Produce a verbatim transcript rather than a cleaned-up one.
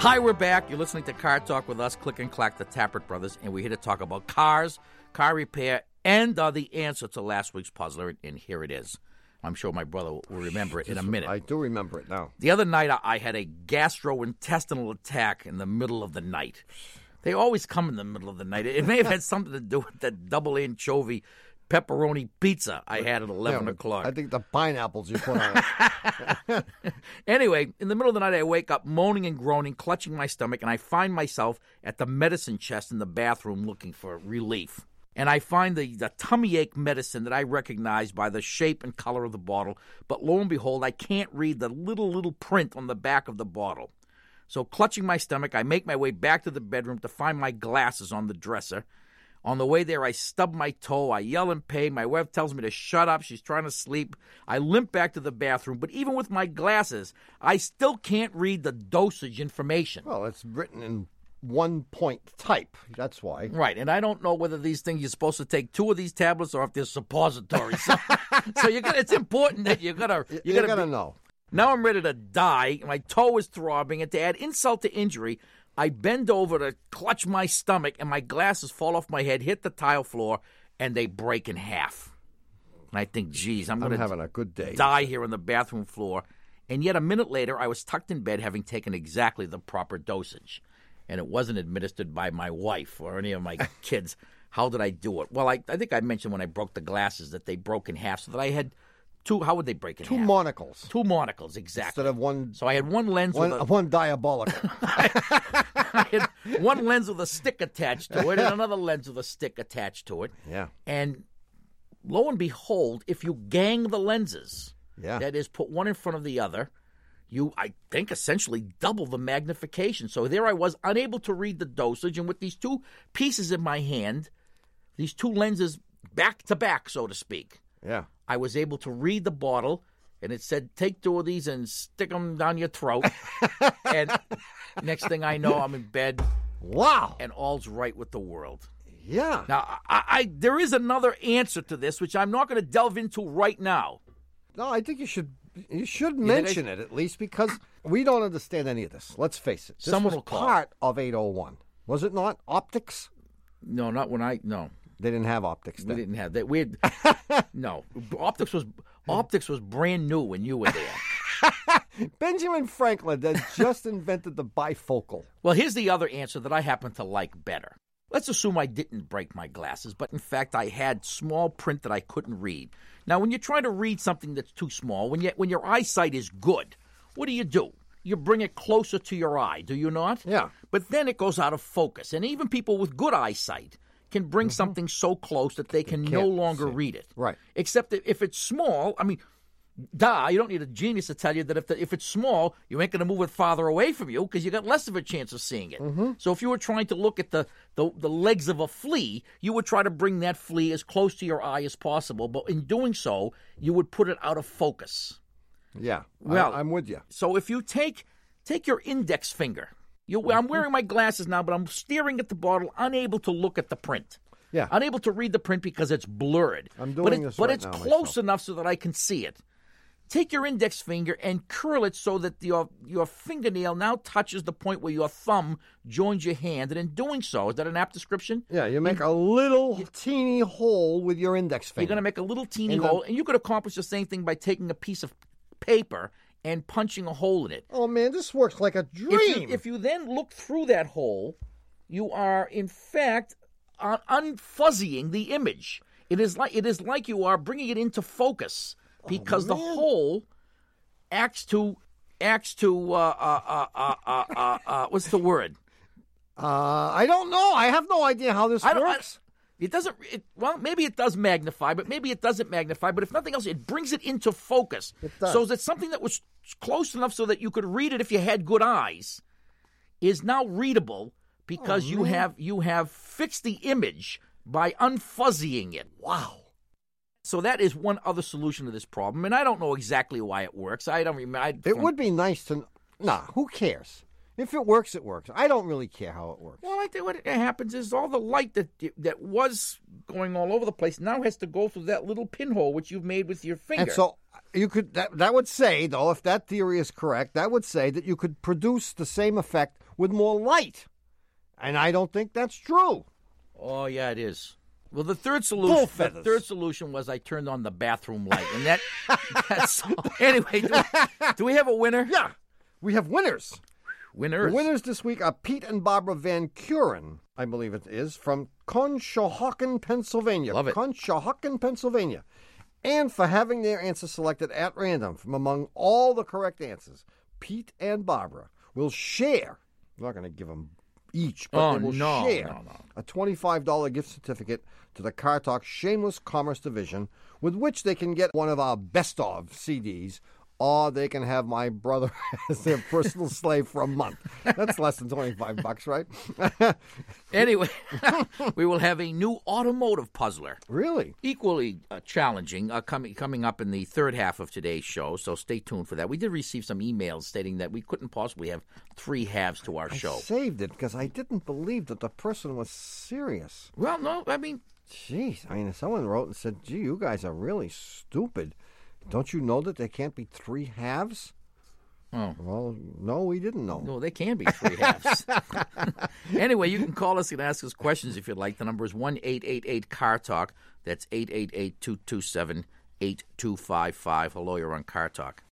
Hi, we're back. You're listening to Car Talk with us, Click and Clack, the Tappert Brothers, and we're here to talk about cars, car repair, and uh, the answer to last week's puzzler, and here it is. I'm sure my brother will remember it in a minute. I do remember it now. The other night, I had a gastrointestinal attack in the middle of the night. They always come in the middle of the night. It may have had something to do with that double anchovy pepperoni pizza I had at eleven yeah, o'clock. I think the pineapples you put on it. Anyway, in the middle of the night, I wake up moaning and groaning, clutching my stomach, and I find myself at the medicine chest in the bathroom looking for relief. And I find the, the tummy ache medicine that I recognize by the shape and color of the bottle, but lo and behold, I can't read the little, little print on the back of the bottle. So clutching my stomach, I make my way back to the bedroom to find my glasses on the dresser. On the way there, I stub my toe. I yell in pain. My wife tells me to shut up. She's trying to sleep. I limp back to the bathroom. But even with my glasses, I still can't read the dosage information. Well, it's written in one-point type. That's why. Right, and I don't know whether these things you're supposed to take two of these tablets or if they're suppositories. So, so you're gonna, it's important that you're gonna You, you're you gonna gotta be, know. Now I'm ready to die. My toe is throbbing, and to add insult to injury, I bend over to clutch my stomach, and my glasses fall off my head, hit the tile floor, and they break in half. And I think, geez, I'm, I'm going having a good day. to die here on the bathroom floor. And yet a minute later, I was tucked in bed having taken exactly the proper dosage. And it wasn't administered by my wife or any of my kids. How did I do it? Well, I, I think I mentioned when I broke the glasses that they broke in half so that I had two. How would they break in Two half? monocles. Two monocles, exactly. Instead of one. So I had one lens One, with a, one diabolical. I had one lens with a stick attached to it and another lens with a stick attached to it. Yeah. And lo and behold, if you gang the lenses, Yeah. that is, put one in front of the other, you, I think, essentially double the magnification. So there I was, unable to read the dosage, and with these two pieces in my hand, these two lenses back to back, so to speak, Yeah. I was able to read the bottle, and it said, take two of these and stick them down your throat. And next thing I know, I'm in bed, Wow. and all's right with the world. Yeah. Now, I, I there is another answer to this, which I'm not going to delve into right now. No, I think you should you should think mention I- it at least because we don't understand any of this. Let's face it. This Someone was will call. part of eight oh one. Was it not? Optics? No, not when I, no. They didn't have optics We then. didn't have that. We had, no. Optics was optics was brand new when you were there. Benjamin Franklin had just invented the bifocal. Well, here's the other answer that I happen to like better. Let's assume I didn't break my glasses, but in fact I had small print that I couldn't read. Now, when you try to read something that's too small, when you, when your eyesight is good, what do you do? You bring it closer to your eye, do you not? Yeah. But then it goes out of focus, and even people with good eyesight can bring something so close that they can no can't longer see. read it. Right. Except that if it's small, I mean, duh, you don't need a genius to tell you that if the, if it's small, you ain't going to move it farther away from you because you got less of a chance of seeing it. Mm-hmm. So if you were trying to look at the, the, the legs of a flea, you would try to bring that flea as close to your eye as possible. But in doing so, you would put it out of focus. Yeah. Well, I, I'm with you. So if you take take your index finger, you, I'm wearing my glasses now, but I'm staring at the bottle, unable to look at the print. Yeah. Unable to read the print because it's blurred. I'm doing but it, this But right it's now close myself. enough so that I can see it. Take your index finger and curl it so that your your fingernail now touches the point where your thumb joins your hand. And in doing so, is that an apt description? Yeah, you make a little teeny hole with your index finger. You're going to make a little teeny And then- hole. And you could accomplish the same thing by taking a piece of paper and punching a hole in it. Oh, man, this works like a dream. If you, if you then look through that hole, you are, in fact, uh, unfuzzying the image. It is like it is like you are bringing it into focus because the man. hole acts to acts to uh, uh, uh, uh, uh, uh, uh, what's the word? uh, I don't know. I have no idea how this I don't. works. I, it doesn't. It, well, maybe it does magnify, but maybe it doesn't magnify. But if nothing else, it brings it into focus. It does. So that something that was close enough so that you could read it if you had good eyes is now readable because Oh, you man. have you have fixed the image by unfuzzying it. Wow. So that is one other solution to this problem, and I don't know exactly why it works. I don't remember. It would be nice to... Nah, who cares? If it works, it works. I don't really care how it works. Well, I think what happens is all the light that that was going all over the place now has to go through that little pinhole which you've made with your finger. And so you could that that would say, though, if that theory is correct, that would say that you could produce the same effect with more light. And I don't think that's true. Oh, yeah, it is. Well, the third solution, Bull the feathers. third solution was I turned on the bathroom light, and that. That's anyway. Do, do we have a winner? Yeah, we have winners. Winners. The winners this week are Pete and Barbara Van Kuren, I believe it is, from Conshohocken, Pennsylvania. Love it. Conshohocken, Pennsylvania. And for having their answer selected at random from among all the correct answers, Pete and Barbara will share. I'm not going to give them each, but Oh, they will no, share no, no. a twenty-five dollars gift certificate to the Car Talk Shameless Commerce Division, with which they can get one of our best of C Ds, or they can have my brother as their personal slave for a month. That's less than twenty-five bucks, right? Anyway, we will have a new automotive puzzler. Really? Equally uh, challenging, uh, coming coming up in the third half of today's show, so stay tuned for that. We did receive some emails stating that we couldn't possibly have three halves to our I show. saved it because I didn't believe that the person was serious. Well, no, I mean, Jeez, I mean, someone wrote and said, gee, you guys are really stupid. Don't you know that there can't be three halves? Oh. Well, no, we didn't know. no, they can be three halves. Anyway, you can call us and ask us questions if you'd like. The number is one eight eight eight car talk. That's eight eight eight, two two seven, eight two five five. Hello, you're on Car Talk.